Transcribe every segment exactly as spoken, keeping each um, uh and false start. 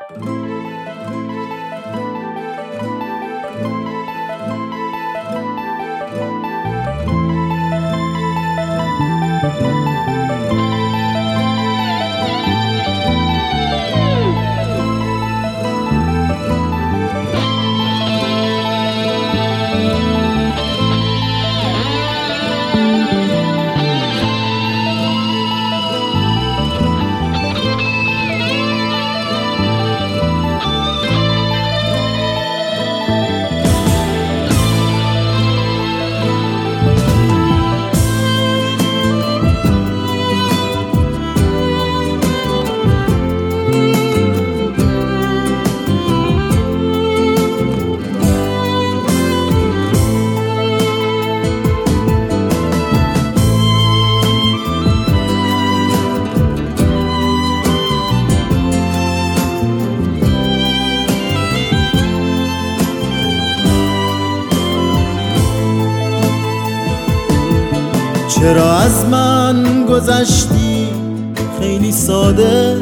چرا از من گذشتی خیلی ساده،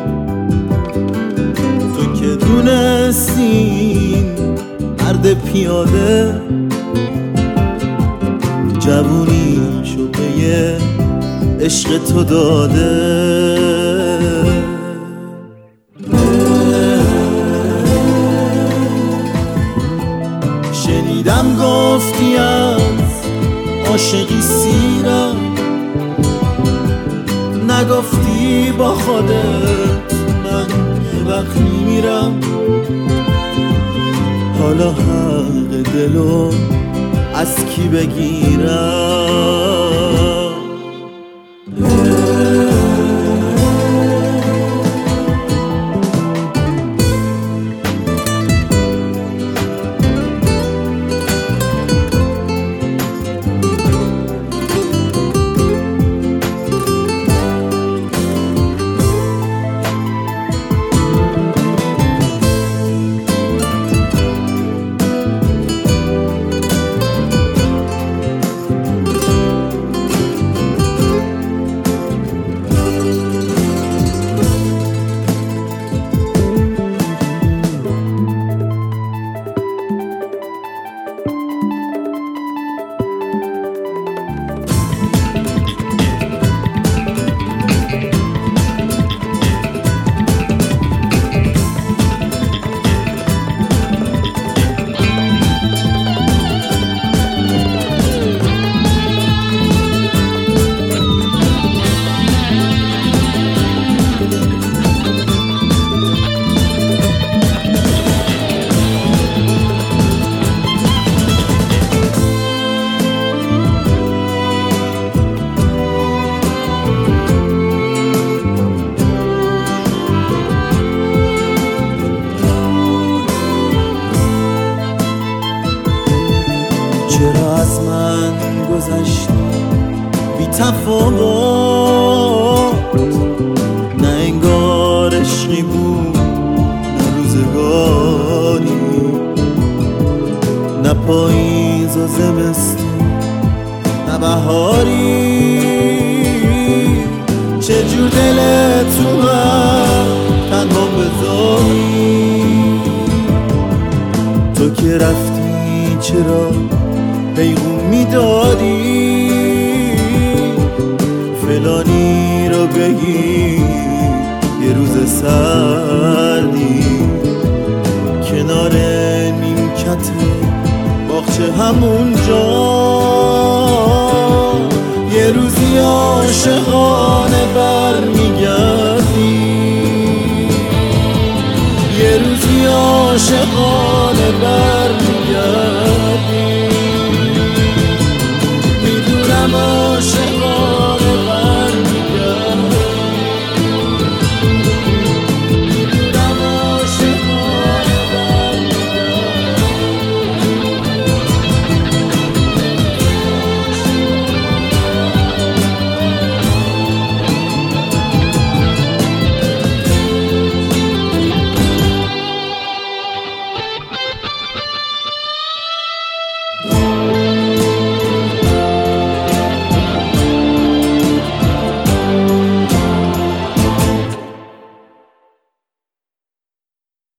تو که دونستین مرد پیاده، جوونی شده یه عشق تو داده. شنیدم گفتی از عاشقی سیرم، نگفتی با خودت من یه وقت میمیرم. حالا حق دلو از کی بگیرم؟ چرا از من گذشتی بی تفاوت، نه انگار عشقی بود نه روزگاری، نه پاییز و زمستون نه بهاری. چجور دلت تو من تنها بذاری؟ تو که رفتی چرا پیغون میدادی؟ فلانی رو بگی یه روز سردی کنار نیمکت باغچه همونجا، یه روزی عاشقانه برمیگردی، یه روزی عاشقانه برمیگردی.